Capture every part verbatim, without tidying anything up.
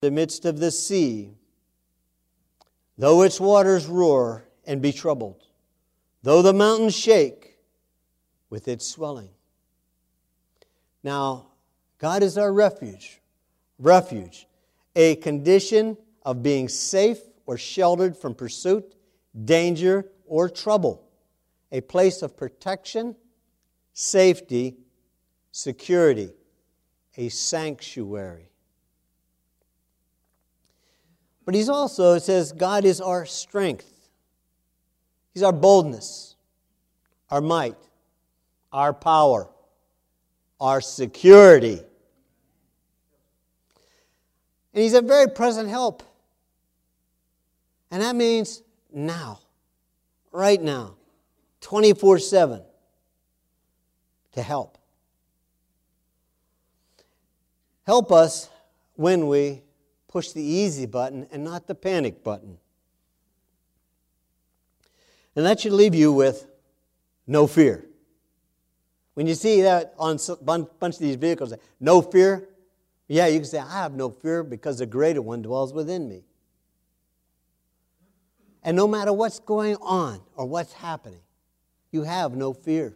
the midst of the sea, though its waters roar and be troubled, though the mountains shake with its swelling. Now, God is our refuge. Refuge, a condition of being safe or sheltered from pursuit, danger, or trouble. A place of protection, safety, security. A sanctuary. But he's also, it says, God is our strength. He's our boldness, our might, our power, our security. And He's a very present help. And that means now, right now, twenty-four seven, to help. Help us when we push the easy button and not the panic button. And that should leave you with no fear. When you see that on a bunch of these vehicles, no fear, yeah, you can say, I have no fear because the greater one dwells within me. And no matter what's going on or what's happening, you have no fear.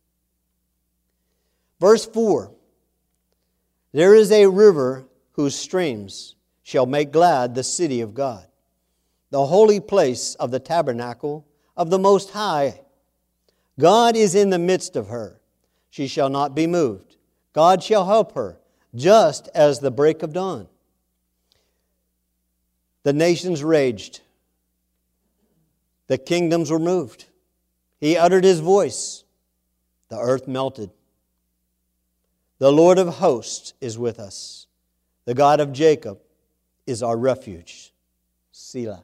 Verse four, there is a river whose streams shall make glad the city of God, the holy place of the tabernacle of the Most High. God is in the midst of her. She shall not be moved. God shall help her, just as the break of dawn. The nations raged. The kingdoms were moved. He uttered His voice. The earth melted. The Lord of hosts is with us. The God of Jacob is our refuge. Selah.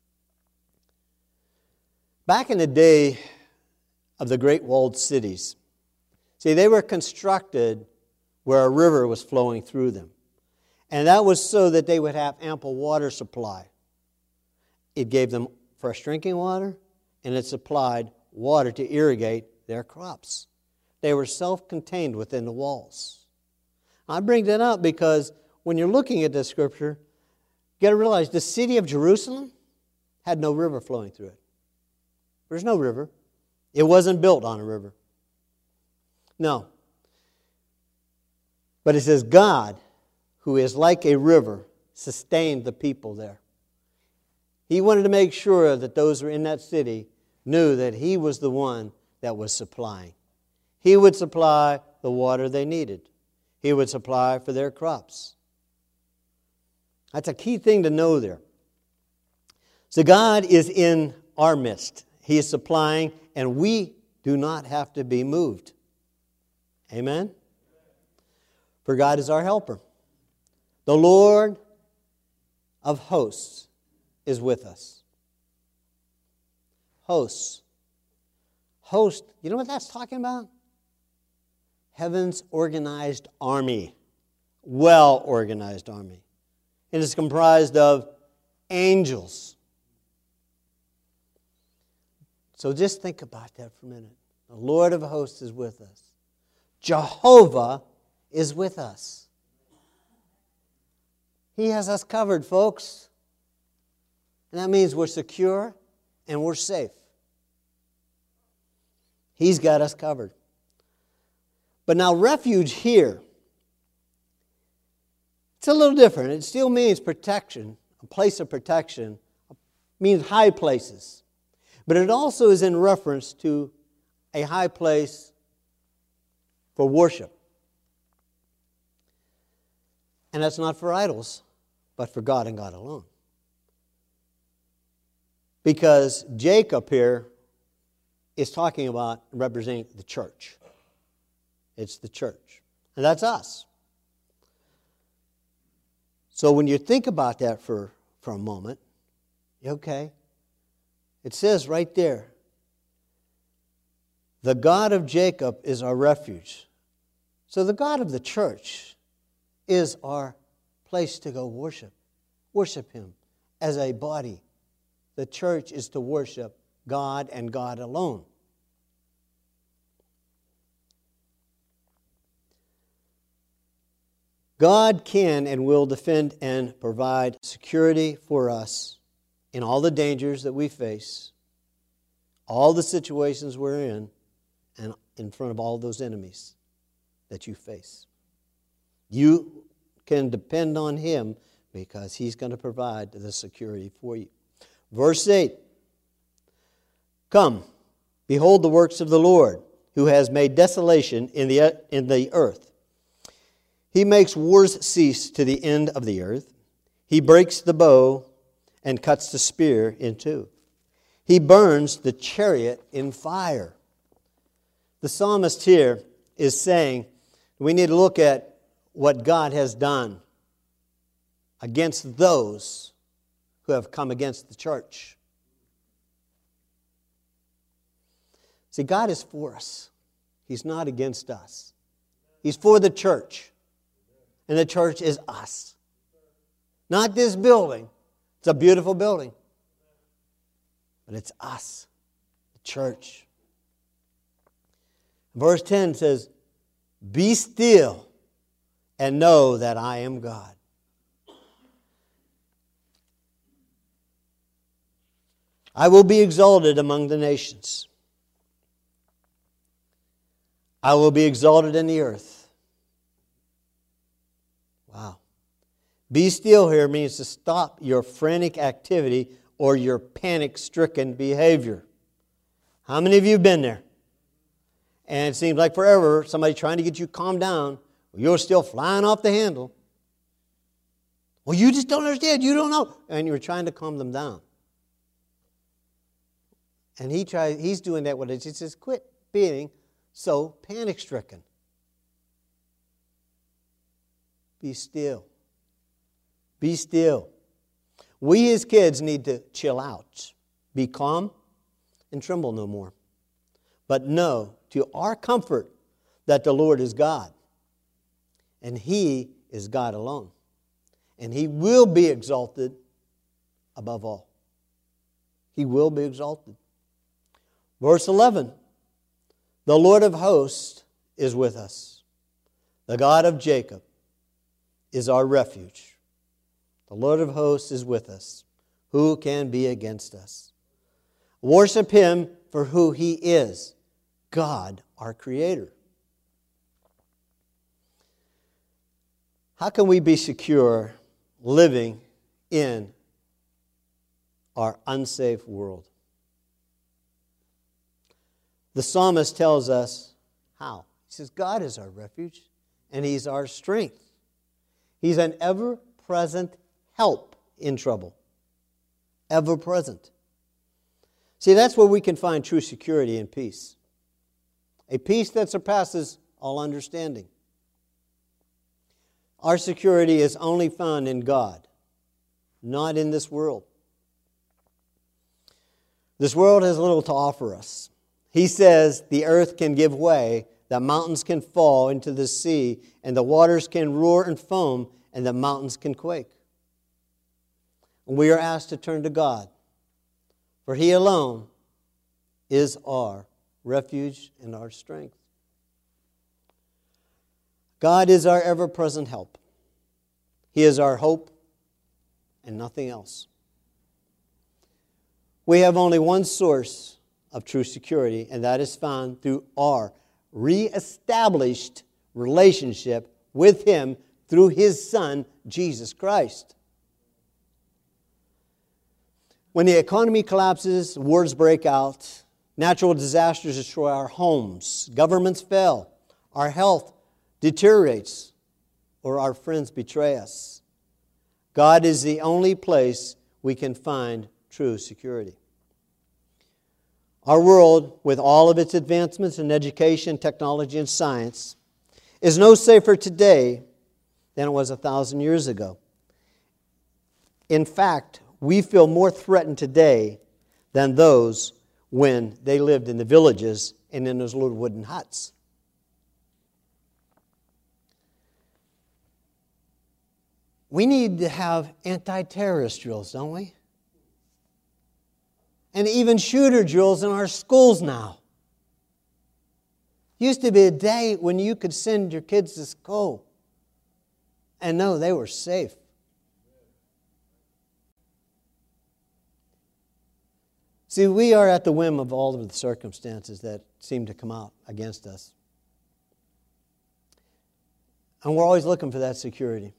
Back in the day of the great walled cities, see, they were constructed where a river was flowing through them. And that was so that they would have ample water supply. It gave them fresh drinking water, and it supplied water to irrigate their crops. They were self-contained within the walls. I bring that up because when you're looking at this scripture, you got to realize the city of Jerusalem had no river flowing through it. There's no river. It wasn't built on a river. No. But it says God, who is like a river, sustained the people there. He wanted to make sure that those who were in that city knew that He was the one that was supplying. He would supply the water they needed. He would supply for their crops. That's a key thing to know there. So God is in our midst. He is supplying, and we do not have to be moved. Amen? For God is our helper. The Lord of hosts is with us. Hosts. Host, you know what that's talking about? Heaven's organized army. Well-organized army. It is comprised of angels. So just think about that for a minute. The Lord of hosts is with us. Jehovah is with us. He has us covered, folks. And that means we're secure and we're safe. He's got us covered. But now refuge here, it's a little different. It still means protection, a place of protection. It means high places. But it also is in reference to a high place for worship. And that's not for idols, but for God and God alone. Because Jacob here is talking about representing the church. It's the church. And that's us. So when you think about that for, for a moment, okay, it says right there, the God of Jacob is our refuge. So the God of the church is our place to go worship. Worship Him as a body. The church is to worship God and God alone. God can and will defend and provide security for us in all the dangers that we face, all the situations we're in, and in front of all those enemies that you face. You can depend on Him because He's going to provide the security for you. Verse eight, come, behold the works of the Lord, who has made desolation in the, in the earth. He makes wars cease to the end of the earth. He breaks the bow and cuts the spear in two. He burns the chariot in fire. The psalmist here is saying we need to look at what God has done against those who have come against the church. See, God is for us. He's not against us. He's for the church. And the church is us. Not this building. It's a beautiful building. But it's us, the church. Verse ten says, be still and know that I am God. I will be exalted among the nations. I will be exalted in the earth. Wow. Be still here means to stop your frantic activity or your panic-stricken behavior. How many of you have been there? And it seems like forever, somebody trying to get you calmed down, you're still flying off the handle. Well, you just don't understand. You don't know. And you're trying to calm them down. And he tries, he's doing that with it. He says, quit being so panic-stricken. Be still. Be still. We as kids need to chill out. Be calm and tremble no more. But know to our comfort that the Lord is God. And He is God alone. And He will be exalted above all. He will be exalted. Verse eleven. The Lord of hosts is with us. The God of Jacob is our refuge. The Lord of hosts is with us. Who can be against us? Worship Him for who He is. God, our Creator. How can we be secure living in our unsafe world? The psalmist tells us how. He says, God is our refuge and He's our strength. He's an ever-present help in trouble. Ever-present. See, that's where we can find true security and peace. A peace that surpasses all understanding. Our security is only found in God, not in this world. This world has little to offer us. He says the earth can give way, the mountains can fall into the sea, and the waters can roar and foam, and the mountains can quake. And we are asked to turn to God, for He alone is our refuge and our strength. God is our ever-present help. He is our hope and nothing else. We have only one source of true security, and that is found through our reestablished relationship with Him through His Son, Jesus Christ. When the economy collapses, wars break out, natural disasters destroy our homes, governments fail, our health deteriorates, or our friends betray us, God is the only place we can find true security. Our world, with all of its advancements in education, technology, and science, is no safer today than it was a thousand years ago. In fact, we feel more threatened today than those when they lived in the villages and in those little wooden huts. We need to have anti-terrorist drills, don't we? And even shooter drills in our schools now. Used to be a day when you could send your kids to school and know they were safe. See, we are at the whim of all of the circumstances that seem to come out against us. And we're always looking for that security.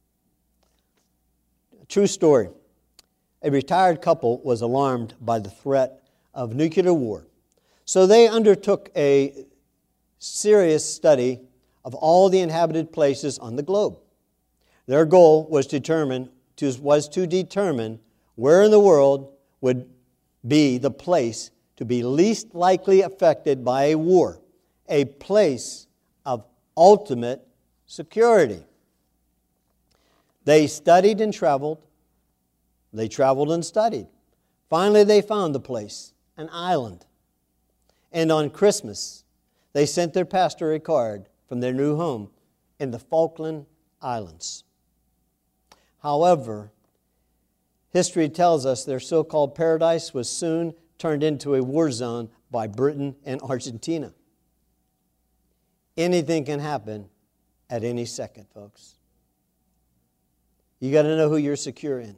A true story. A retired couple was alarmed by the threat of nuclear war. So they undertook a serious study of all the inhabited places on the globe. Their goal was determine to, was to determine where in the world would be the place to be least likely affected by a war, a place of ultimate security. They studied and traveled. They traveled and studied. Finally, they found the place, an island. And on Christmas, they sent their pastor a card from their new home in the Falkland Islands. However, history tells us their so-called paradise was soon turned into a war zone by Britain and Argentina. Anything can happen at any second, folks. You got to know who you're secure in.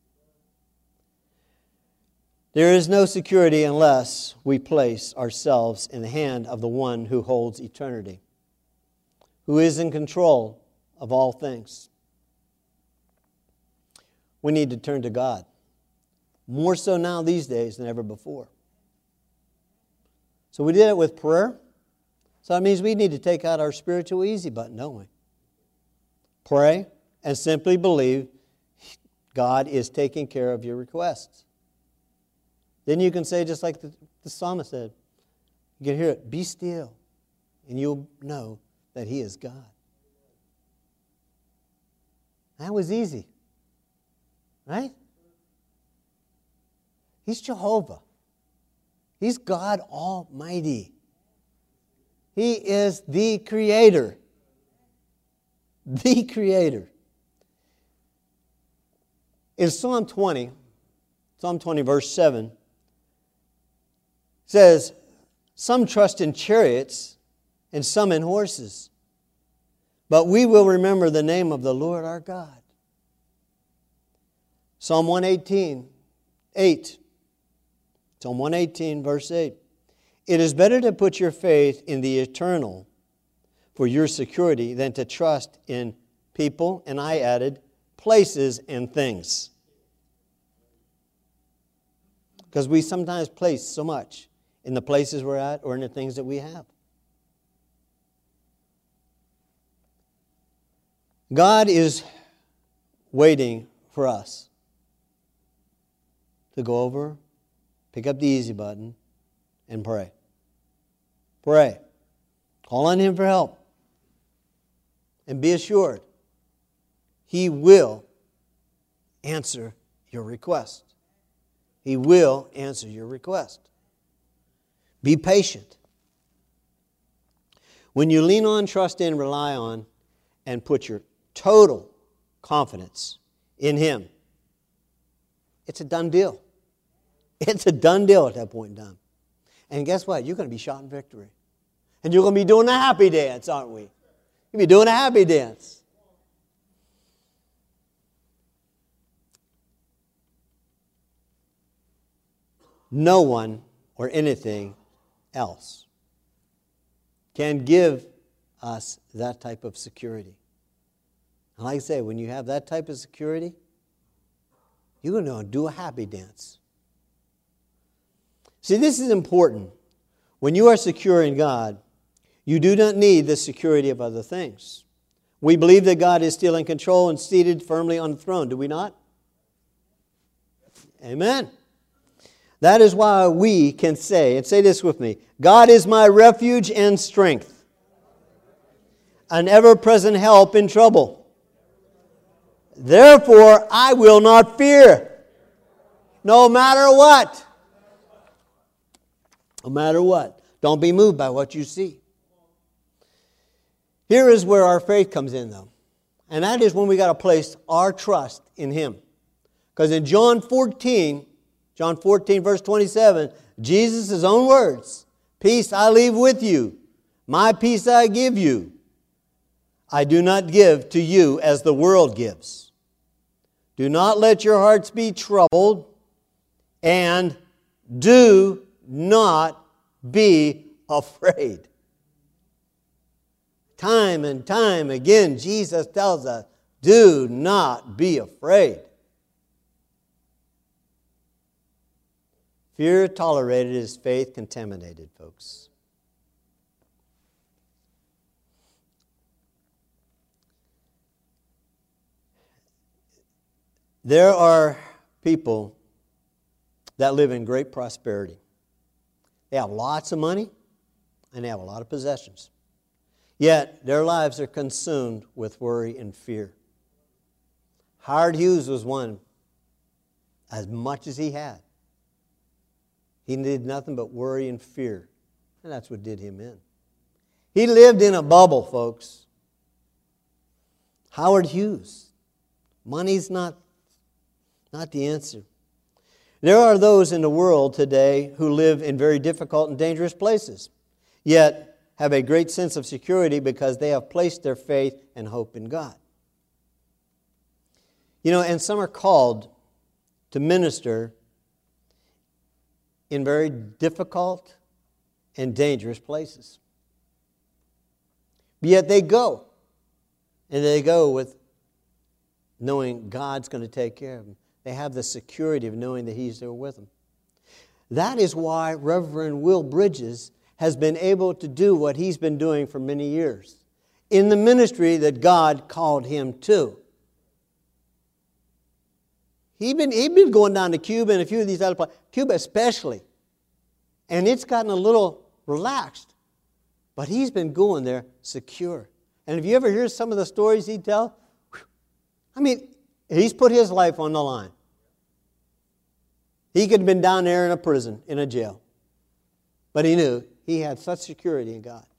There is no security unless we place ourselves in the hand of the one who holds eternity, who is in control of all things. We need to turn to God, more so now these days than ever before. So we did it with prayer. So that means we need to take out our spiritual easy button, don't we? Pray and simply believe God is taking care of your requests. Then you can say, just like the, the psalmist said, you can hear it, be still, and you'll know that He is God. That was easy. Right? He's Jehovah. He's God Almighty. He is the Creator. The Creator. In Psalm twenty, Psalm twenty, verse seven, says, some trust in chariots and some in horses, but we will remember the name of the Lord our God. Psalm one eighteen, eight. Psalm one eighteen, verse eight. It is better to put your faith in the eternal for your security than to trust in people, and I added, places and things. Because we sometimes place so much in the places we're at or in the things that we have. God is waiting for us to go over, pick up the easy button, and pray. Pray. Call on Him for help. And be assured, He will answer your request. He will answer your request. Be patient. When you lean on, trust in, rely on, and put your total confidence in Him, it's a done deal. It's a done deal at that point in time. And guess what? You're going to be shouting victory. And you're going to be doing a happy dance, aren't we? You'll be doing a happy dance. No one or anything else can give us that type of security. And like I say, when you have that type of security, you're going to do a happy dance. See, this is important. When you are secure in God, you do not need the security of other things. We believe that God is still in control and seated firmly on the throne, do we not? Amen. That is why we can say, and say this with me, God is my refuge and strength, an ever-present help in trouble. Therefore, I will not fear, no matter what. No matter what. Don't be moved by what you see. Here is where our faith comes in, though. And that is when we got to place our trust in Him. Because in John fourteen, John fourteen, verse twenty-seven, Jesus' own words, peace I leave with you, my peace I give you. I do not give to you as the world gives. Do not let your hearts be troubled, and do not be afraid. Time and time again, Jesus tells us, do not be afraid. Fear tolerated is faith contaminated, folks. There are people that live in great prosperity. They have lots of money and they have a lot of possessions. Yet their lives are consumed with worry and fear. Howard Hughes was one, as much as he had. He did nothing but worry and fear. And that's what did him in. He lived in a bubble, folks. Howard Hughes. Money's not, not the answer. There are those in the world today who live in very difficult and dangerous places, yet have a great sense of security because they have placed their faith and hope in God. You know, and some are called to minister in very difficult and dangerous places. But yet they go, and they go with knowing God's going to take care of them. They have the security of knowing that He's there with them. That is why Reverend Will Bridges has been able to do what he's been doing for many years in the ministry that God called him to. He'd been, he'd been going down to Cuba and a few of these other places, Cuba especially, and it's gotten a little relaxed. But he's been going there secure. And if you ever hear some of the stories he tells, I mean, he's put his life on the line. He could have been down there in a prison, in a jail. But he knew he had such security in God.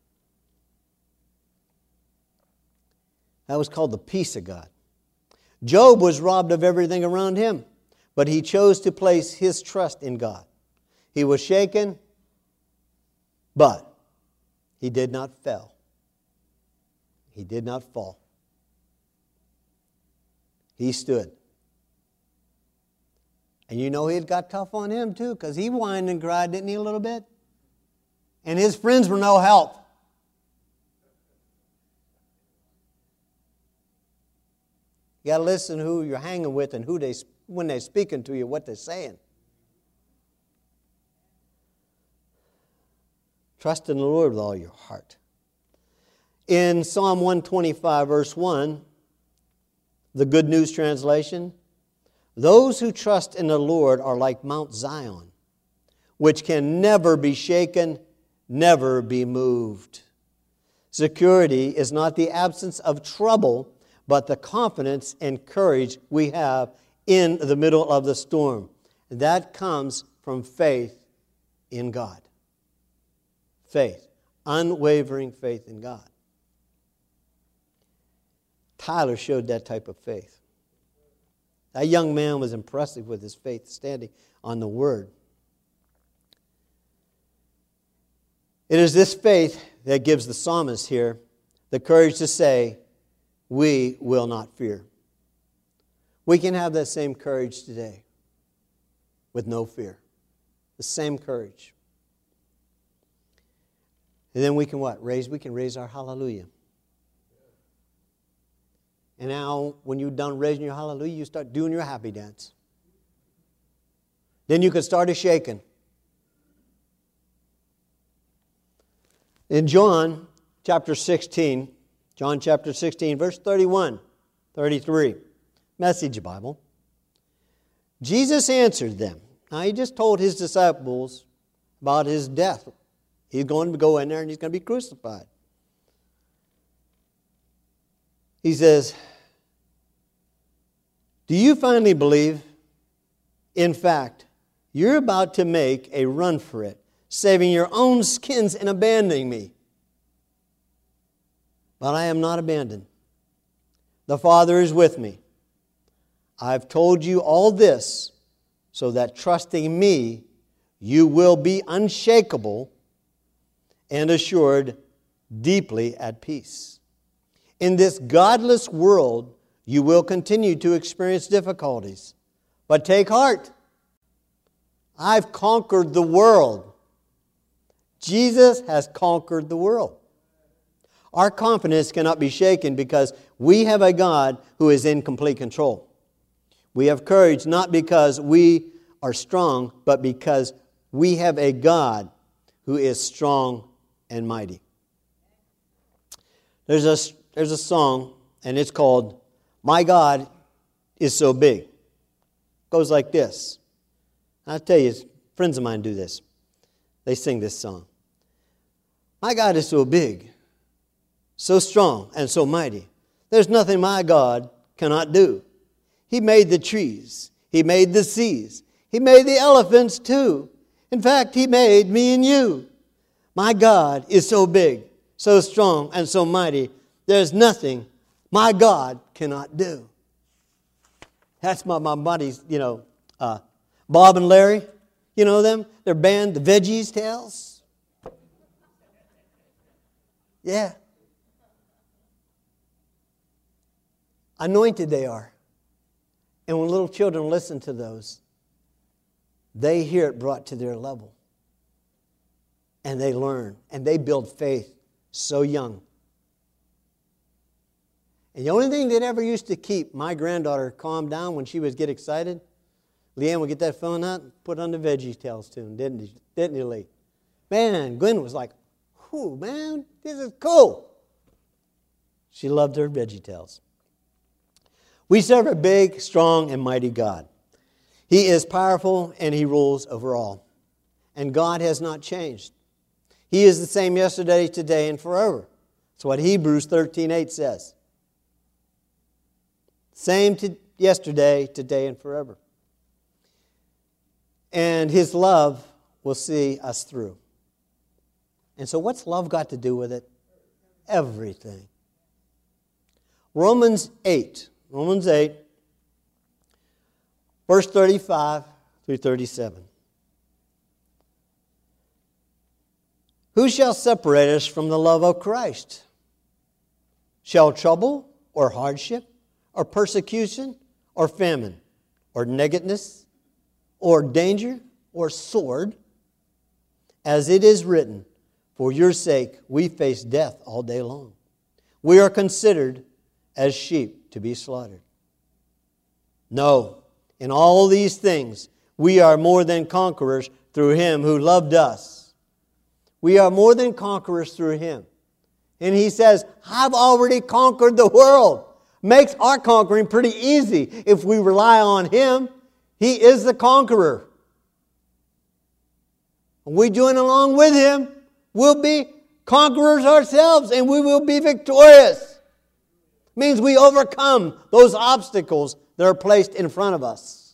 That was called the peace of God. Job was robbed of everything around him, but he chose to place his trust in God. He was shaken, but he did not fail. He did not fall. He stood. And you know it got tough on him too, because he whined and cried, didn't he, a little bit? And his friends were no help. You got to listen to who you're hanging with and who they, when they're speaking to you, what they're saying. Trust in the Lord with all your heart. In Psalm one twenty-five, verse one, the Good News Translation, those who trust in the Lord are like Mount Zion, which can never be shaken, never be moved. Security is not the absence of trouble, but the confidence and courage we have in the middle of the storm. That comes from faith in God. Faith. Unwavering faith in God. Tyler showed that type of faith. That young man was impressive with his faith standing on the Word. It is this faith that gives the psalmist here the courage to say, we will not fear. We can have that same courage today with no fear. The same courage. And then we can what? Raise, we can raise our hallelujah. And now, when you're done raising your hallelujah, you start doing your happy dance. Then you can start a shaking. In John chapter sixteen, John chapter sixteen, verse thirty-one, thirty-three, Message Bible. Jesus answered them. Now, he just told his disciples about his death. He's going to go in there and he's going to be crucified. He says, do you finally believe? In fact, you're about to make a run for it, saving your own skins and abandoning me. But I am not abandoned. The Father is with me. I've told you all this so that trusting me, you will be unshakable and assured, deeply at peace. In this godless world, you will continue to experience difficulties. But take heart. I've conquered the world. Jesus has conquered the world. Our confidence cannot be shaken because we have a God who is in complete control. We have courage not because we are strong, but because we have a God who is strong and mighty. There's a, there's a song, and it's called, My God is So Big. It goes like this. I'll tell you, friends of mine do this. They sing this song. My God is so big, so strong, and so mighty. There's nothing my God cannot do. He made the trees. He made the seas. He made the elephants too. In fact, He made me and you. My God is so big, so strong, and so mighty. There's nothing my God cannot do. That's my, my buddies, you know, uh, Bob and Larry. You know them? Their band, the Veggies Tales. Yeah. Anointed they are. And when little children listen to those, they hear it brought to their level. And they learn. And they build faith so young. And the only thing that ever used to keep my granddaughter calm down when she would get excited, Leanne would get that phone out and put on the Veggie Tales tune, didn't he, didn't he, Lee? Man, Gwen was like, whew, man, this is cool. She loved her Veggie Tales. We serve a big, strong, and mighty God. He is powerful and He rules over all. And God has not changed. He is the same yesterday, today, and forever. That's what Hebrews thirteen eight says. Same to yesterday, today, and forever. And His love will see us through. And so what's love got to do with it? Everything. Romans eight. Romans eight, verse thirty-five through thirty-seven. Who shall separate us from the love of Christ? Shall trouble or hardship or persecution or famine or nakedness or danger or sword? As it is written, for your sake we face death all day long. We are considered as sheep to be slaughtered. No, in all these things we are more than conquerors through Him who loved us. We are more than conquerors through Him. And He says, I've already conquered the world. Makes our conquering pretty easy if we rely on Him. He is the conqueror. We join along with Him, we'll be conquerors ourselves and we will be victorious. Means we overcome those obstacles that are placed in front of us.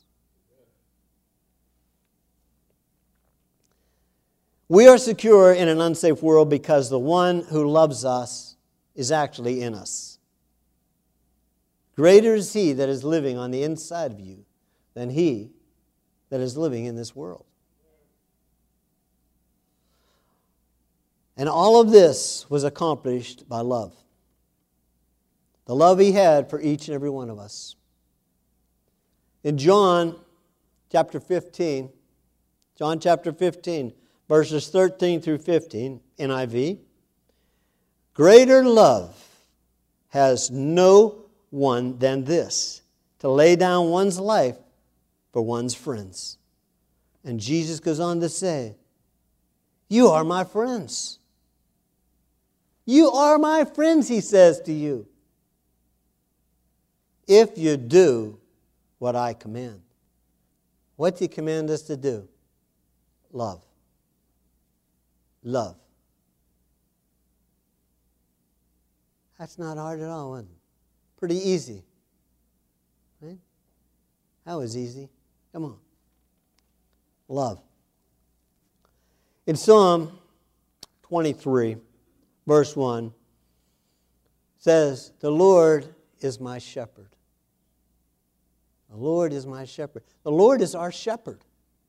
We are secure in an unsafe world because the one who loves us is actually in us. Greater is He that is living on the inside of you than he that is living in this world. And all of this was accomplished by love. The love He had for each and every one of us. In John chapter fifteen, John chapter fifteen, verses thirteen through fifteen, N I V, greater love has no one than this, to lay down one's life for one's friends. And Jesus goes on to say, you are my friends. You are my friends, He says to you, if you do what I command. What did He command us to do? Love. Love. That's not hard at all, isn't it? Pretty easy. Right? That was easy. Come on. Love. In Psalm twenty-three, verse one, says, the Lord is my shepherd. The Lord is my shepherd. The Lord is our shepherd.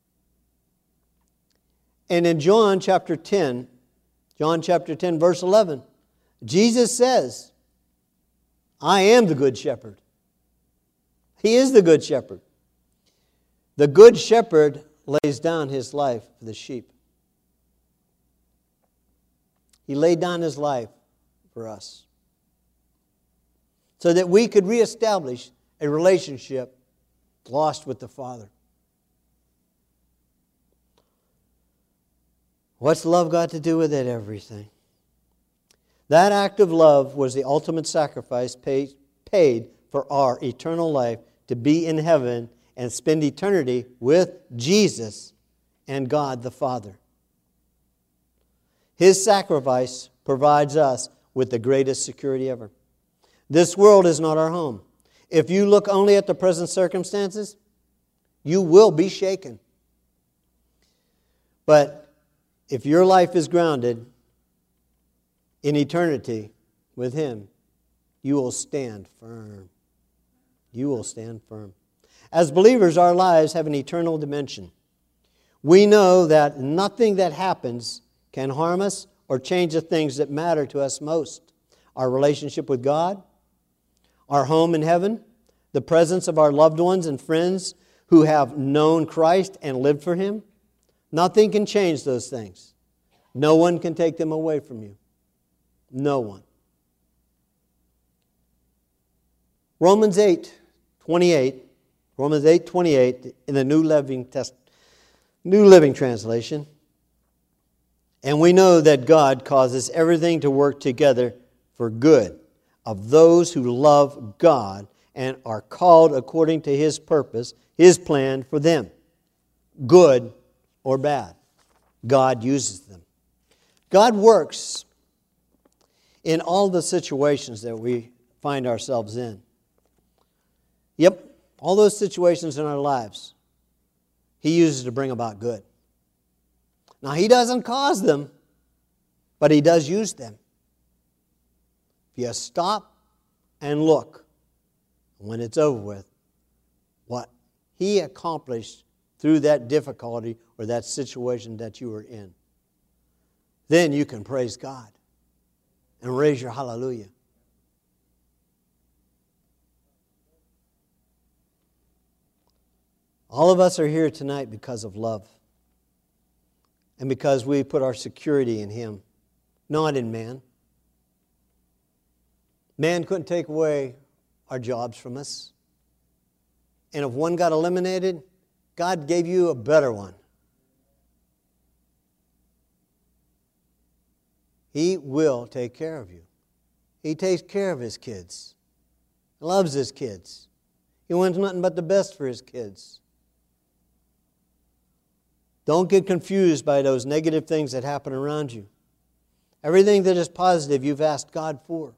And in John chapter ten, John chapter ten, verse eleven, Jesus says, I am the good shepherd. He is the good shepherd. The good shepherd lays down his life for the sheep. He laid down his life for us so that we could reestablish a relationship lost with the Father. What's love got to do with it? Everything. That act of love was the ultimate sacrifice paid, paid for our eternal life to be in heaven and spend eternity with Jesus and God the Father. His sacrifice provides us with the greatest security ever. This world is not our home. If you look only at the present circumstances, you will be shaken. But if your life is grounded in eternity with Him, you will stand firm. You will stand firm. As believers, our lives have an eternal dimension. We know that nothing that happens can harm us or change the things that matter to us most. Our relationship with God, our home in heaven, the presence of our loved ones and friends who have known Christ and lived for Him. Nothing can change those things. No one can take them away from you. No one. Romans eight twenty-eight, Romans eight twenty-eight in the New Living Test, New Living Translation. And we know that God causes everything to work together for good of those who love God and are called according to His purpose, His plan for them. Good or bad, God uses them. God works in all the situations that we find ourselves in. Yep, all those situations in our lives, He uses to bring about good. Now, He doesn't cause them, but He does use them. If you stop and look, when it's over with, what He accomplished through that difficulty or that situation that you were in, then you can praise God and raise your hallelujah. All of us are here tonight because of love. And because we put our security in Him, not in man. Man couldn't take away our jobs from us. And if one got eliminated, God gave you a better one. He will take care of you. He takes care of His kids. Loves His kids. He wants nothing but the best for His kids. Don't get confused by those negative things that happen around you. Everything that is positive, you've asked God for.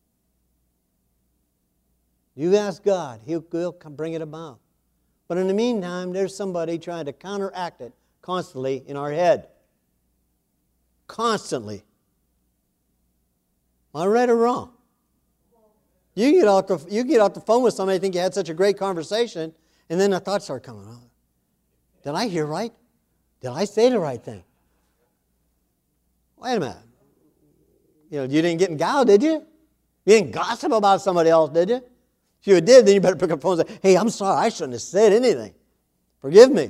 You've asked God. He'll, he'll bring it about. But in the meantime, there's somebody trying to counteract it constantly in our head. Constantly. Am I right or wrong? You get off the, you get off the phone with somebody, think you had such a great conversation, and then the thoughts start coming out. Did I hear right? Did I say the right thing? Wait a minute. You know, you didn't get in gal, did you? You didn't gossip about somebody else, did you? If you did, then you better pick up the phone and say, hey, I'm sorry, I shouldn't have said anything. Forgive me.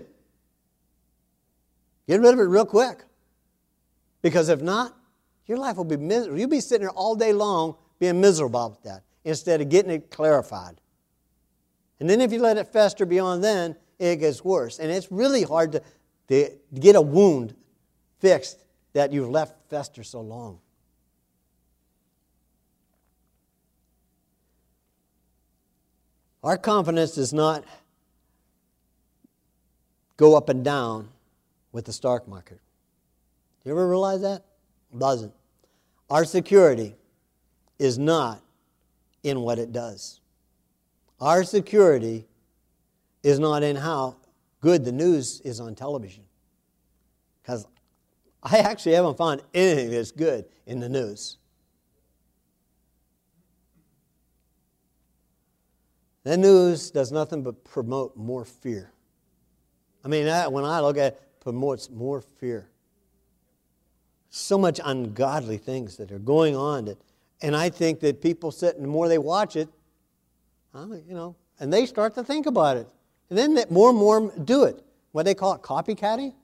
Get rid of it real quick. Because if not, your life will be miserable. You'll be sitting there all day long being miserable about that instead of getting it clarified. And then if you let it fester beyond then, it gets worse. And it's really hard to, to get a wound fixed that you've left fester so long. Our confidence does not go up and down with the stock market. You ever realize that? It doesn't. Our security is not in what it does. Our security is not in how good the news is on television. Because I actually haven't found anything that's good in the news. The news does nothing but promote more fear. I mean, that, when I look at it, it promotes more fear. So much ungodly things that are going on that And I think that people sit, and the more they watch it, uh, you know, and they start to think about it. And then that more and more do it. What they call it, copycatting?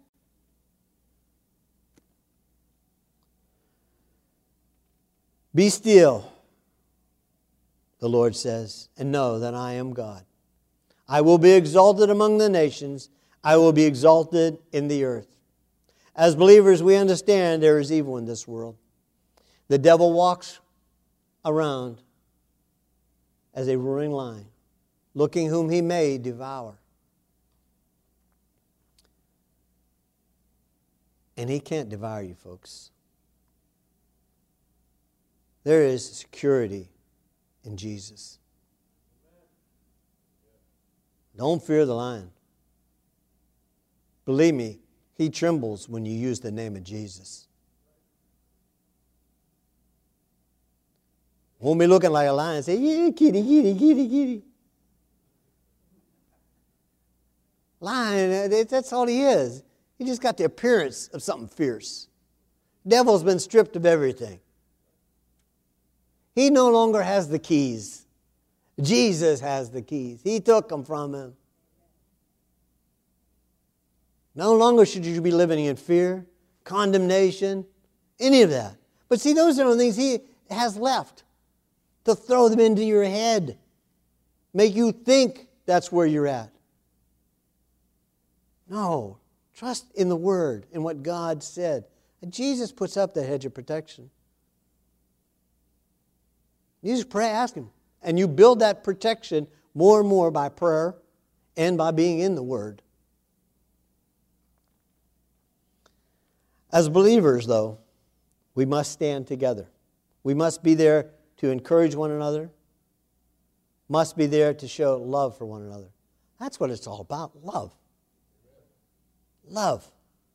Be still, the Lord says, and know that I am God. I will be exalted among the nations. I will be exalted in the earth. As believers, we understand there is evil in this world. The devil walks around as a roaring lion, looking whom he may devour. And he can't devour you, folks. There is security in Jesus. Don't fear the lion. Believe me, he trembles when you use the name of Jesus. Won't be looking like a lion and say, yeah, kitty, kitty, kitty, kitty. Lion, that's all he is. He just got the appearance of something fierce. Devil's been stripped of everything. He no longer has the keys. Jesus has the keys. He took them from him. No longer should you be living in fear, condemnation, any of that. But see, those are the things he has left to throw them into your head. Make you think that's where you're at. No. Trust in the Word and what God said. And Jesus puts up that hedge of protection. You just pray, ask Him. And you build that protection more and more by prayer and by being in the Word. As believers, though, we must stand together. We must be there to encourage one another. Must be there to show love for one another. That's what it's all about, love. Love.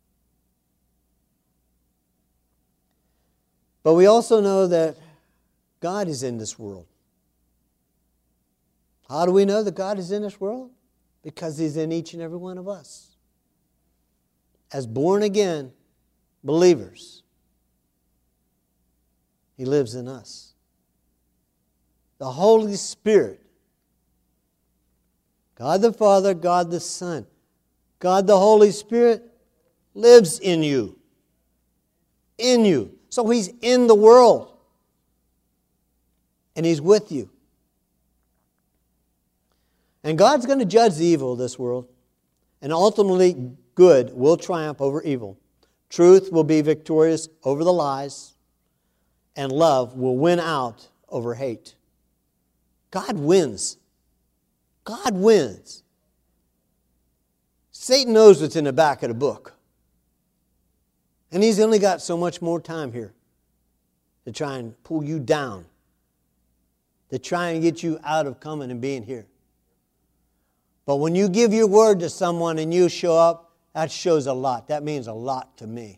But we also know that God is in this world. How do we know that God is in this world? Because He's in each and every one of us. As born again believers, He lives in us. The Holy Spirit, God the Father, God the Son, God the Holy Spirit lives in you. In you. So He's in the world. And He's with you. And God's going to judge the evil of this world. And ultimately, good will triumph over evil. Truth will be victorious over the lies. And love will win out over hate. God wins. God wins. Satan knows what's in the back of the book. And he's only got so much more time here to try and pull you down, to try and get you out of coming and being here. But when you give your word to someone and you show up, that shows a lot. That means a lot to me.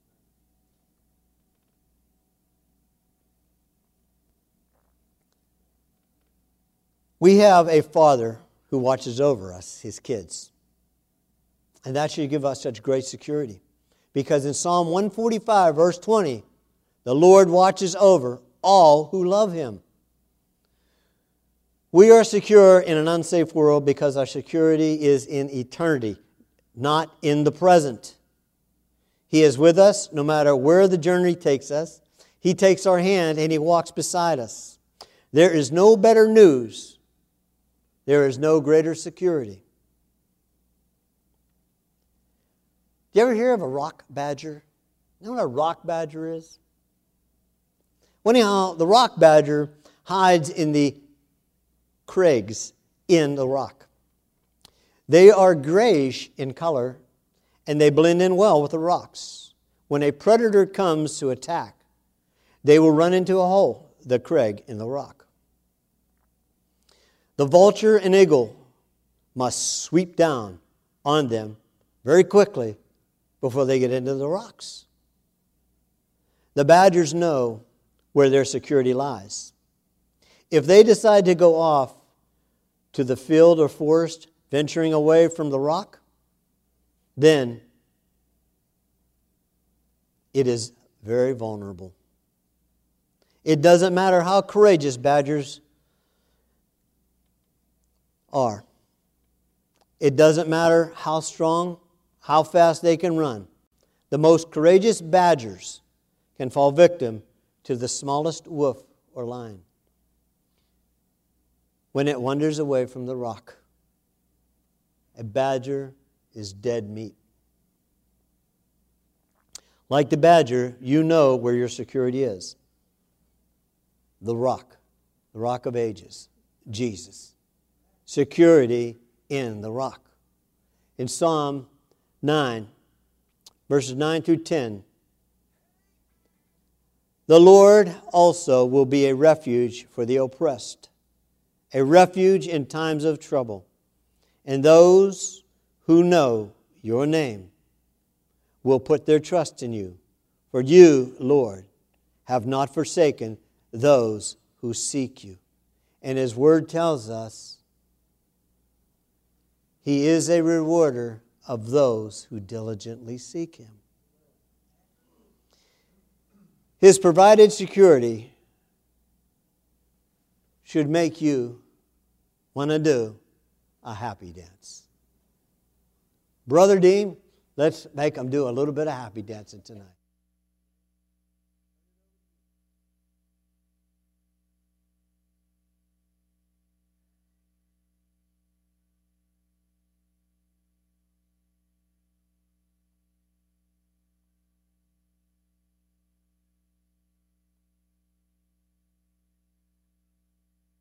We have a Father who watches over us, His kids. And that should give us such great security. Because in Psalm one forty-five, verse twenty, the Lord watches over all who love Him. We are secure in an unsafe world because our security is in eternity, not in the present. He is with us no matter where the journey takes us. He takes our hand and He walks beside us. There is no better news. There is no greater security. Do you ever hear of a rock badger? You know what a rock badger is? Well, anyhow, the rock badger hides in the crags in the rock. They are grayish in color, and they blend in well with the rocks. When a predator comes to attack, they will run into a hole, the crag in the rock. The vulture and eagle must sweep down on them very quickly before they get into the rocks. The badgers know where their security lies. If they decide to go off to the field or forest, venturing away from the rock, then it is very vulnerable. It doesn't matter how courageous badgers are. It doesn't matter how strong, how fast they can run. The most courageous badgers can fall victim to the smallest wolf or lion when it wanders away from the rock. A badger is dead meat. Like the badger, you know where your security is. The rock, the rock of ages, Jesus. Security in the rock. In Psalm nine, verses nine through ten, the Lord also will be a refuge for the oppressed, a refuge in times of trouble. And those who know your name will put their trust in you. For you, Lord, have not forsaken those who seek you. And His Word tells us He is a rewarder of those who diligently seek Him. His provided security should make you want to do a happy dance. Brother Dean, let's make them do a little bit of happy dancing tonight.